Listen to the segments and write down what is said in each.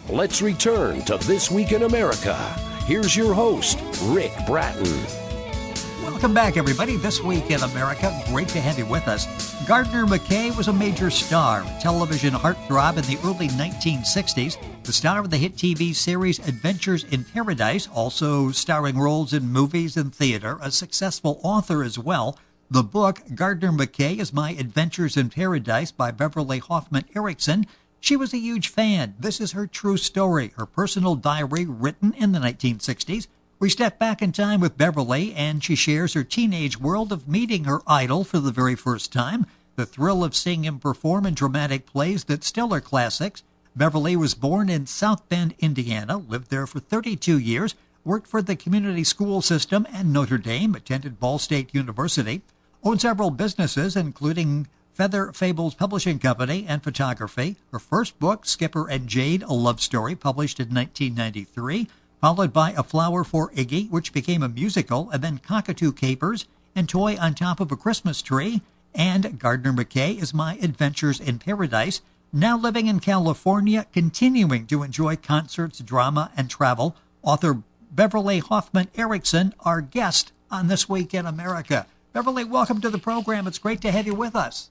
Let's return to This Week in America. Here's your host, Rick Bratton. Welcome back, everybody. This Week in America. Great to have you with us. Gardner McKay was a major star, a television heartthrob in the early 1960s, the star of the hit TV series Adventures in Paradise, also starring roles in movies and theater, a successful author as well. The book, Gardner McKay is My Adventures in Paradise by Beverly Hoffman Erickson. She was a huge fan. This is her true story, her personal diary written in the 1960s. We step back in time with Beverly, and she shares her teenage world of meeting her idol for the very first time, the thrill of seeing him perform in dramatic plays that still are classics. Beverly was born in South Bend, Indiana, lived there for 32 years, worked for the community school system and Notre Dame, attended Ball State University, owned several businesses, including Feather Fables Publishing Company and photography. Her first book, Skipper and Jade, a love story, published in 1993, followed by A Flower for Iggy, which became a musical, and then Cockatoo Capers and Toy on Top of a Christmas Tree, and Gardner McKay is My Adventures in Paradise. Now living in California, continuing to enjoy concerts, drama, and travel, author Beverly Hoffman Erickson, our guest on This Week in America. Beverly, welcome to the program. It's great to have you with us.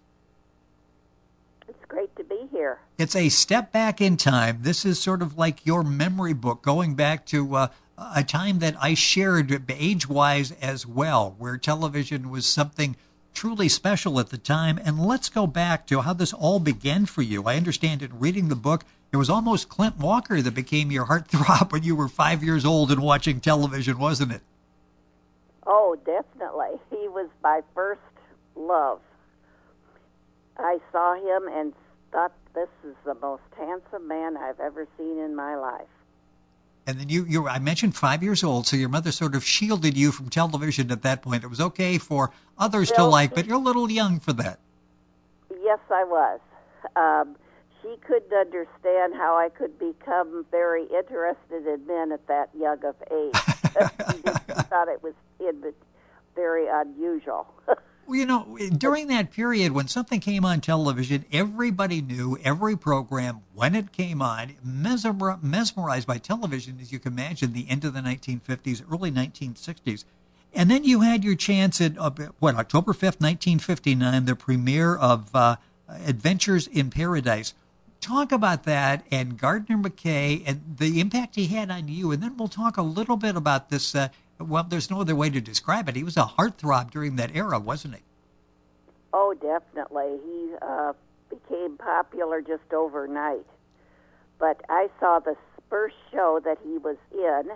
It's great to be here. It's a step back in time. This is sort of like your memory book, going back to a time that I shared age-wise as well, where television was something truly special at the time. And let's go back to how this all began for you. I understand in reading the book, it was almost Clint Walker that became your heartthrob when you were 5 years old and watching television, wasn't it? Oh, definitely. He was my first love. I saw him and thought, this is the most handsome man I've ever seen in my life. And then I mentioned 5 years old, so your mother sort of shielded you from television at that point. It was okay for others to like, but you're a little young for that. Yes, I was. She couldn't understand how I could become very interested in men at that young of age. She thought it was very unusual. Well, you know, during that period when something came on television, everybody knew every program when it came on, mesmerized by television, as you can imagine, the end of the 1950s, early 1960s. And then you had your chance at, October 5th, 1959, the premiere of Adventures in Paradise. Talk about that and Gardner McKay and the impact he had on you. And then we'll talk a little bit about this. There's no other way to describe it. He was a heartthrob during that era, wasn't he? Oh, definitely. He became popular just overnight. But I saw the first show that he was in,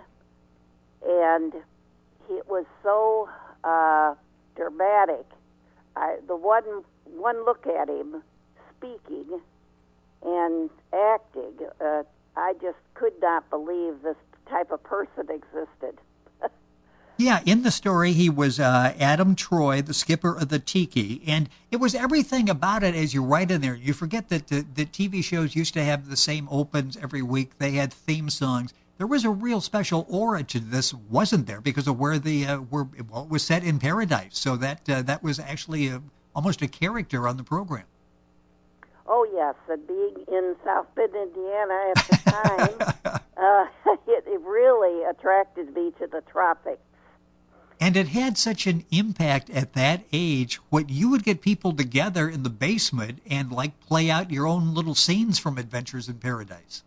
and it was so dramatic. The one look at him speaking and acting, I just could not believe this type of person existed. Yeah, in the story, he was Adam Troy, the skipper of the Tiki, and it was everything about it as you write in there. You forget that the TV shows used to have the same opens every week. They had theme songs. There was a real special aura to this, wasn't there, because of where it was set in Paradise. So that was actually almost a character on the program. Oh, yes, and being in South Bend, Indiana at the time, it really attracted me to the tropics. And it had such an impact at that age, what you would get people together in the basement and play out your own little scenes from Adventures in Paradise.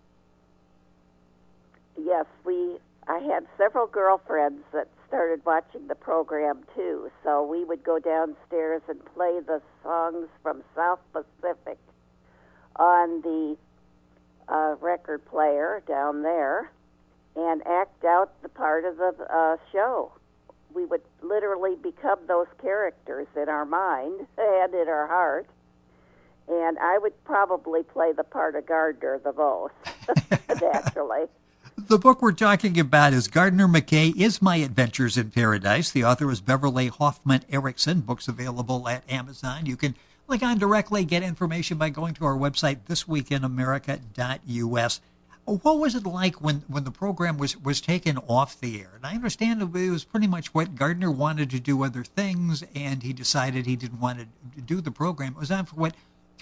Yes, I had several girlfriends that started watching the program too, so we would go downstairs and play the songs from South Pacific on the record player down there and act out the part of the show. We would literally become those characters in our mind and in our heart. And I would probably play the part of Gardner the most, naturally. The book we're talking about is Gardner McKay is My Adventures in Paradise. The author is Beverly Hoffman Erickson. Book's available at Amazon. You can click on directly, get information by going to our website, thisweekinamerica.us. What was it like when the program was taken off the air? And I understand it was pretty much what Gardner wanted to do other things, and he decided he didn't want to do the program. It was on for,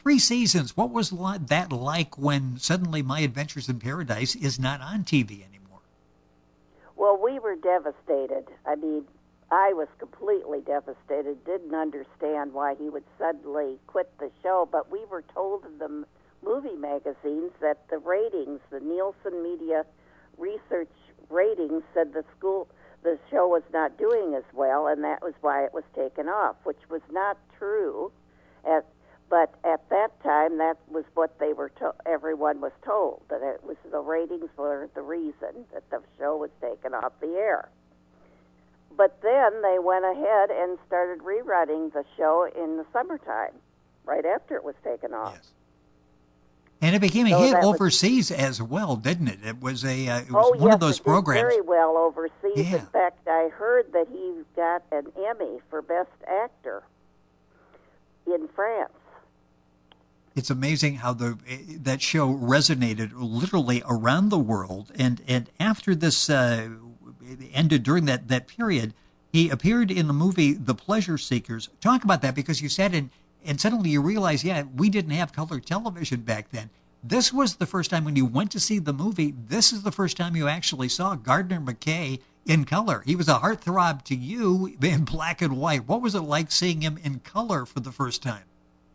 3 seasons. What was that like when suddenly My Adventures in Paradise is not on TV anymore? Well, we were devastated. I mean, I was completely devastated, didn't understand why he would suddenly quit the show, but we were told in the movie magazines that the ratings, the Nielsen Media Research ratings, said the show was not doing as well, and that was why it was taken off, which was not true. But at that time, that was what they were everyone was told, that it was the ratings were the reason that the show was taken off the air. But then they went ahead and started rerunning the show in the summertime, right after it was taken off. Yes. And it became a hit overseas as well, didn't it? It was one of those programs. Very well overseas. Yeah. In fact, I heard that he got an Emmy for Best Actor in France. It's amazing how that show resonated literally around the world. And after this ended during that period, he appeared in the movie The Pleasure Seekers. Talk about that, because you said and suddenly you realize, we didn't have color television back then. This was the first time when you went to see the movie, this is the first time you actually saw Gardner McKay in color. He was a heartthrob to you in black and white. What was it like seeing him in color for the first time?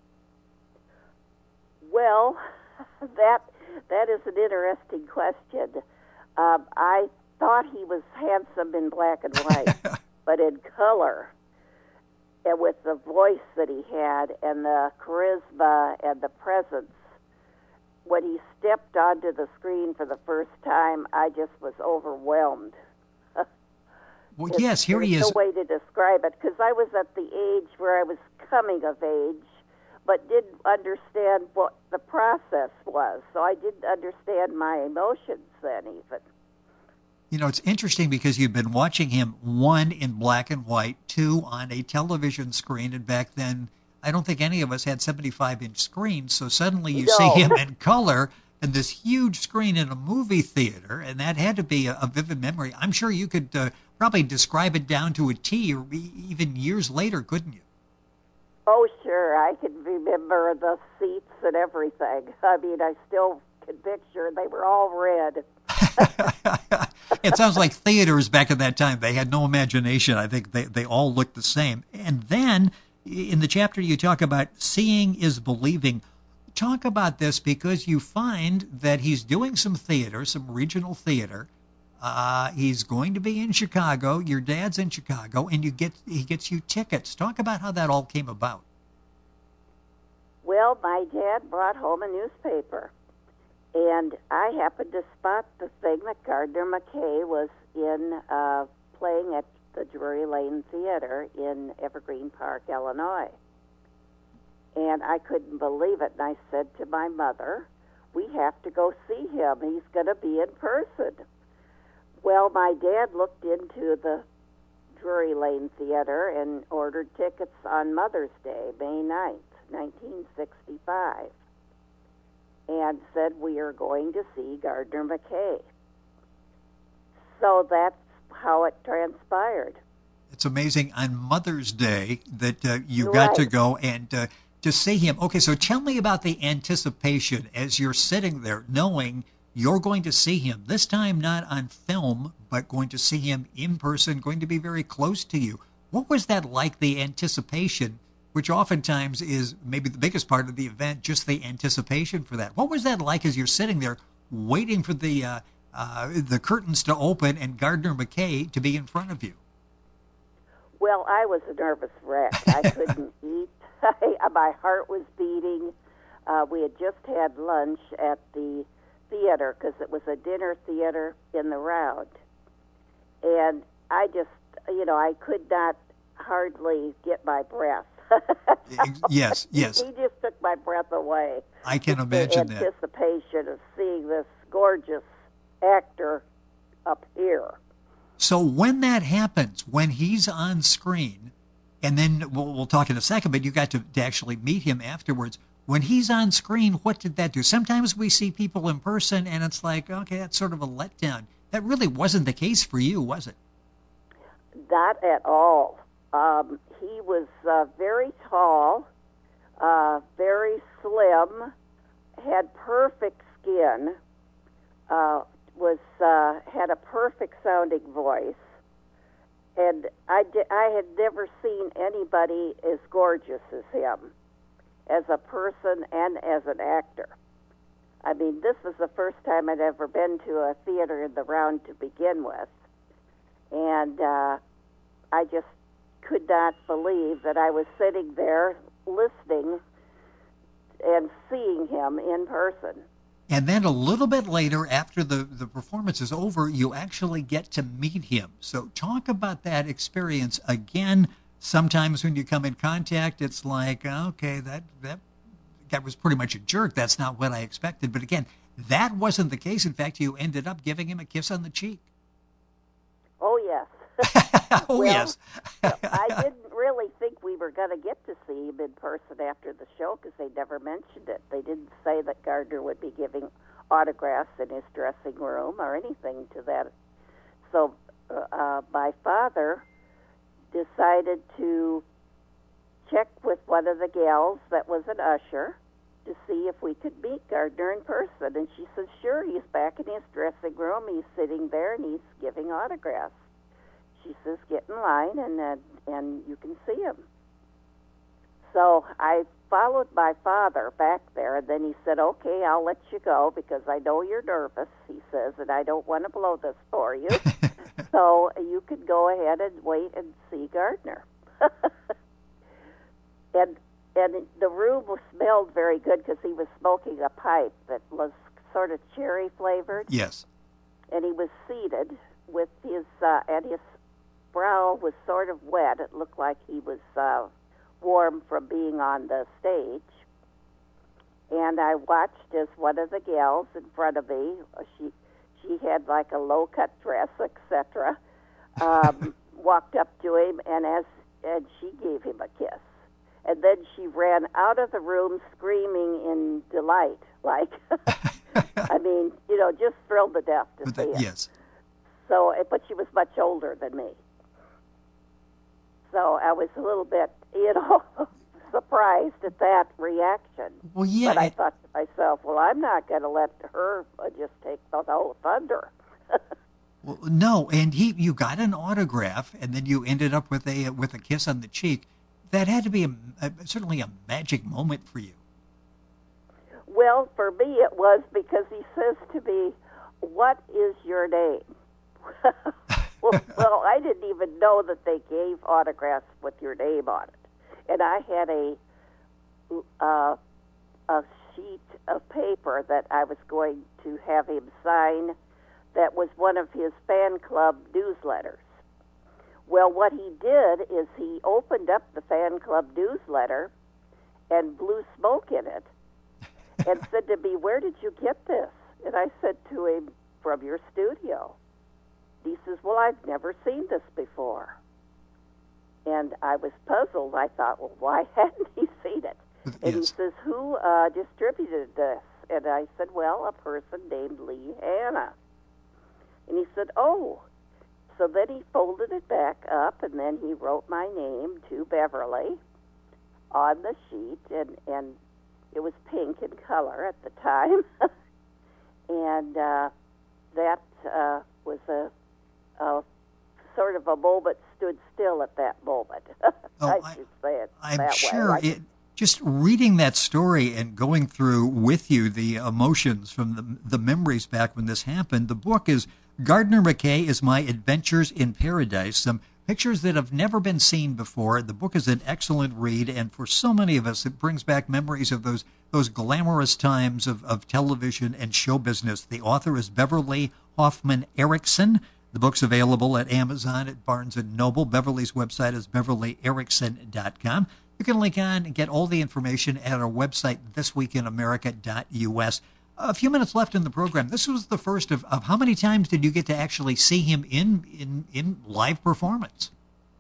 Well, that is an interesting question. I thought he was handsome in black and white, but in color, and with the voice that he had and the charisma and the presence, when he stepped onto the screen for the first time, I just was overwhelmed. Well, yes, here he is. There's no way to describe it, because I was at the age where I was coming of age, but didn't understand what the process was. So I didn't understand my emotions then even. You know, it's interesting because you've been watching him, 1, in black and white, 2, on a television screen, and back then, I don't think any of us had 75-inch screens, so suddenly you see him in color and this huge screen in a movie theater, and that had to be a vivid memory. I'm sure you could probably describe it down to a T, or even years later, couldn't you? Oh, sure. I can remember the seats and everything. I mean, I still can picture they were all red. It sounds like theaters back at that time, they had no imagination. I think they all looked the same. And then in the chapter you talk about seeing is believing. Talk about this, because you find that he's doing some theater, some regional theater. He's going to be in Chicago. Your dad's in Chicago, and he gets you tickets. Talk about how that all came about. Well, my dad brought home a newspaper, and I happened to spot the thing that Gardner McKay was in playing at the Drury Lane Theater in Evergreen Park, Illinois. And I couldn't believe it, and I said to my mother, we have to go see him. He's going to be in person. Well, my dad looked into the Drury Lane Theater and ordered tickets on Mother's Day, May 9th, 1965, and said, we are going to see Gardner McKay. So that's how it transpired. It's amazing, on Mother's Day that you got to go and to see him. Okay, so tell me about the anticipation as you're sitting there knowing you're going to see him, this time not on film, but going to see him in person, going to be very close to you. What was that like, the anticipation, which oftentimes is maybe the biggest part of the event, just the anticipation for that? What was that like as you're sitting there waiting for the curtains to open and Gardner McKay to be in front of you? Well, I was a nervous wreck. I couldn't eat. My heart was beating. We had just had lunch at the theater, because it was a dinner theater in the Round. And I just, I could not hardly get my breath. Yes. He just took my breath away. I can imagine that. The anticipation of seeing this gorgeous actor up here. So when that happens, when he's on screen, and then we'll talk in a second, but you got to actually meet him afterwards. When he's on screen, what did that do? Sometimes we see people in person, and it's like, okay, that's sort of a letdown. That really wasn't the case for you, was it? Not at all. He was very tall, very slim, had perfect skin, had a perfect sounding voice, and I had never seen anybody as gorgeous as him, as a person and as an actor. I mean, this was the first time I'd ever been to a theater in the Round to begin with, and I just could not believe that I was sitting there listening and seeing him in person. And then a little bit later, after the performance is over, you actually get to meet him. So talk about that experience. Again, sometimes when you come in contact, it's like, okay, that guy was pretty much a jerk. That's not what I expected. But again, that wasn't the case. In fact, you ended up giving him a kiss on the cheek. Oh, yes. Oh, yes. I didn't really think we were going to get to see him in person after the show because they never mentioned it. They didn't say that Gardner would be giving autographs in his dressing room or anything to that. So my father decided to check with one of the gals that was an usher to see if we could meet Gardner in person. And she said, sure, he's back in his dressing room. He's sitting there and he's giving autographs. She says, get in line and you can see him. So I followed my father back there, and then he said, okay, I'll let you go because I know you're nervous, he says, and I don't want to blow this for you. So you can go ahead and wait and see Gardner. and the room smelled very good because he was smoking a pipe that was sort of cherry flavored. Yes. And he was seated with his brow was sort of wet. It looked like he was warm from being on the stage. And I watched as one of the gals in front of me, she had like a low-cut dress, etc., walked up to him, and she gave him a kiss. And then she ran out of the room screaming in delight, like, I mean, just thrilled to death to see him. Yes. So, but she was much older than me. So I was a little bit, surprised at that reaction. Well, yeah. But I thought to myself, well, I'm not going to let her just take the whole thunder. Well, no, and you got an autograph, and then you ended up with a kiss on the cheek. That had to be certainly a magic moment for you. Well, for me it was because he says to me, what is your name? Well, I didn't even know that they gave autographs with your name on it. And I had a sheet of paper that I was going to have him sign that was one of his fan club newsletters. Well, what he did is he opened up the fan club newsletter and blew smoke in it and said to me, where did you get this? And I said to him, from your studio. He says, well, I've never seen this before. And I was puzzled. I thought, well, why hadn't he seen it? And he says, who distributed this? And I said, well, a person named Lee Hanna. And he said, oh. So then he folded it back up, and then he wrote my name to Beverly on the sheet, and it was pink in color at the time. And that was a sort of a moment, stood still at that moment. I should say it I'm that sure way. Just reading that story and going through with you the emotions from the memories back when this happened, the book is Gardner McKay is My Adventures in Paradise, some pictures that have never been seen before. The book is an excellent read, and for so many of us, it brings back memories of those glamorous times of television and show business. The author is Beverly Hoffman Erickson. The book's available at Amazon, at Barnes & Noble. Beverly's website is beverlyerickson.com. You can link on and get all the information at our website, thisweekinamerica.us. A few minutes left in the program. This was the first of how many times did you get to actually see him in live performance?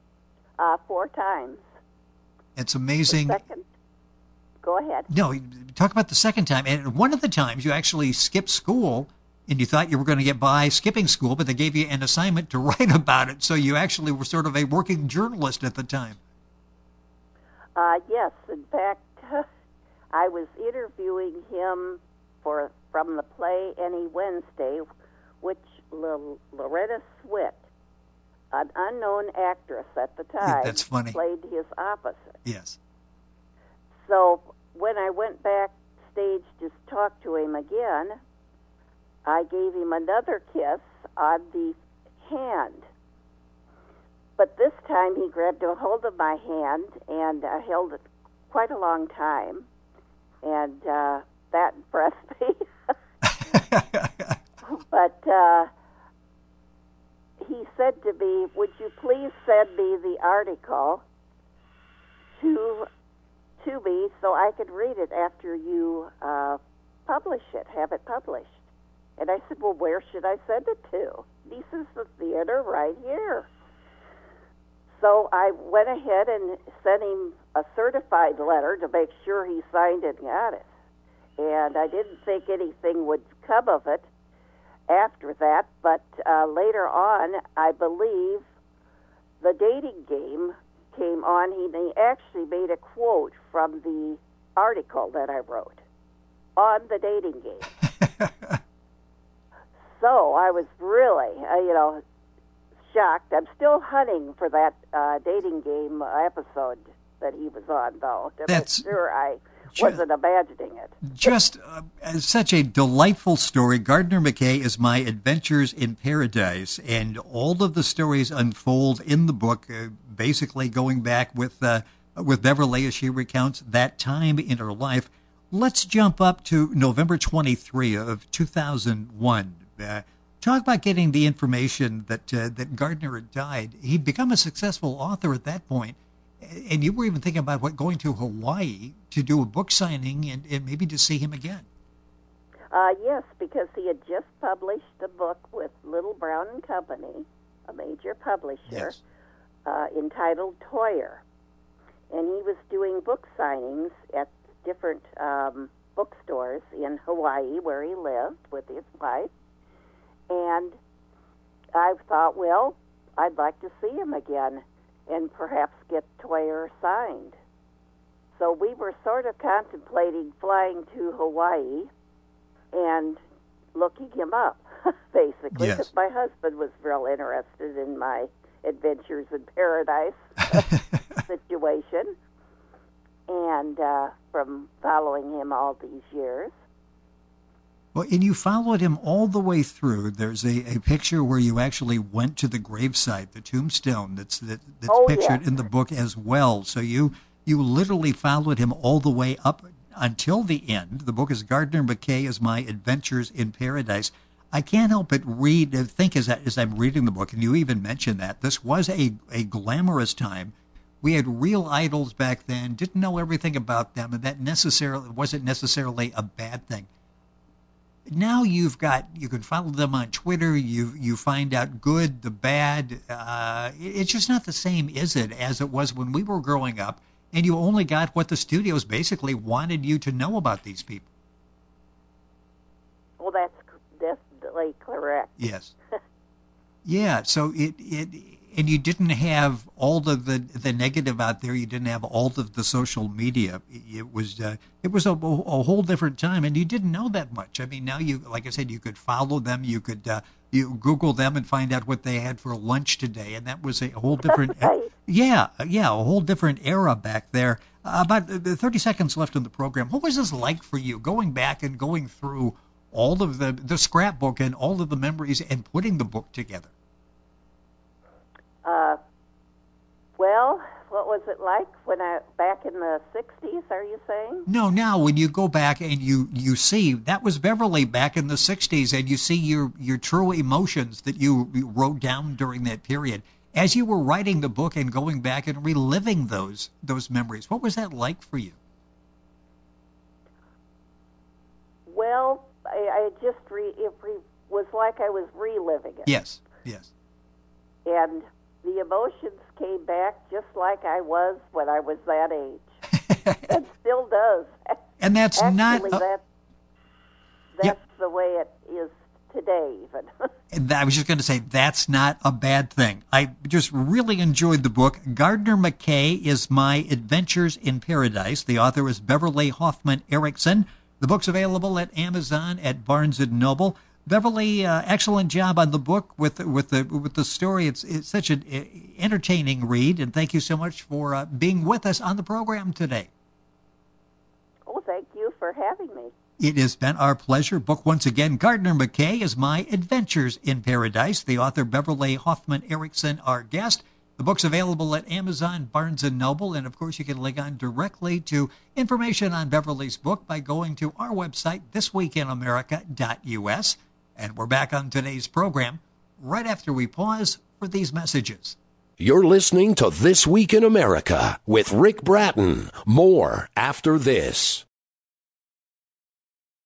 4 times. It's amazing. Go ahead. No, talk about the second time. And one of the times you actually skipped school, and you thought you were going to get by skipping school, but they gave you an assignment to write about it. So you actually were sort of a working journalist at the time. Yes. In fact, I was interviewing him from the play Any Wednesday, which Loretta Swit, an unknown actress at the time, That's funny. played his opposite. Yes. So when I went backstage to talk to him again, I gave him another kiss on the hand. But this time he grabbed a hold of my hand and held it quite a long time. And that impressed me. But he said to me, would you please send me the article to me so I could read it after you publish it, have it published? And I said, well, where should I send it to? He says, the theater right here. So I went ahead and sent him a certified letter to make sure he signed it and got it. And I didn't think anything would come of it after that, but later on, I believe the dating game came on. He actually made a quote from the article that I wrote on the dating game. So I was really, shocked. I'm still hunting for that dating game episode that he was on, though, to make sure I wasn't imagining it. Just such a delightful story. Gardner McKay is My Adventures in Paradise, and all of the stories unfold in the book, basically going back with Beverly as she recounts that time in her life. Let's jump up to November 23 of 2001. Talk about getting the information that Gardner had died. He'd become a successful author at that point, and you were even thinking about going to Hawaii to do a book signing and maybe to see him again. Yes, because he had just published a book with Little Brown and Company, a major publisher, Yes. entitled Toyer. And he was doing book signings at different bookstores in Hawaii where he lived with his wife. And I thought, well, I'd like to see him again and perhaps get Toyer signed. So we were sort of contemplating flying to Hawaii and looking him up, basically, because my husband was real interested in my Adventures in Paradise situation, and from following him all these years. Well, and you followed him all the way through. There's a picture where you actually went to the gravesite, the tombstone that's pictured in the book as well. So you literally followed him all the way up until the end. The book is Gardner McKay is My Adventures in Paradise. I can't help but think as I'm reading the book, and you even mentioned that, this was a glamorous time. We had real idols back then, didn't know everything about them, and that wasn't necessarily a bad thing. Now you can follow them on Twitter. You find out good, the bad. It's just not the same, is it, as it was when we were growing up, and you only got what the studios basically wanted you to know about these people. Well, that's definitely correct. Yes. Yeah. So and you didn't have all of the negative out there. You didn't have all of the social media. It was a whole different time, and you didn't know that much. I mean, now like I said, you could follow them. You could you Google them and find out what they had for lunch today, and that was a whole different. Right. A whole different era back there. About 30 seconds left in the program. What was this like for you, going back and going through all of the scrapbook and all of the memories and putting the book together? Well, what was it like back in the 60s, are you saying? No, now when you go back and you see, that was Beverly back in the 60s, and you see your true emotions that you wrote down during that period. As you were writing the book and going back and reliving those memories, what was that like for you? Well, I just it was like I was reliving it. Yes. And the emotions came back just like I was when I was that age. It still does. And that's Actually, not... that's the way it is today, even. And I was just going to say, that's not a bad thing. I just really enjoyed the book. Gardner McKay is My Adventures in Paradise. The author is Beverly Hoffman Erickson. The book's available at Amazon, at Barnes & Noble. Beverly, excellent job on the book with the story. It's such an entertaining read, and thank you so much for being with us on the program today. Oh, thank you for having me. It has been our pleasure. Book once again, Gardner McKay is My Adventures in Paradise. The author, Beverly Hoffman Erickson, our guest. The book's available at Amazon, Barnes & Noble, and of course you can link on directly to information on Beverly's book by going to our website, thisweekinamerica.us. And we're back on today's program right after we pause for these messages. You're listening to This Week in America with Rick Bratton. More after this.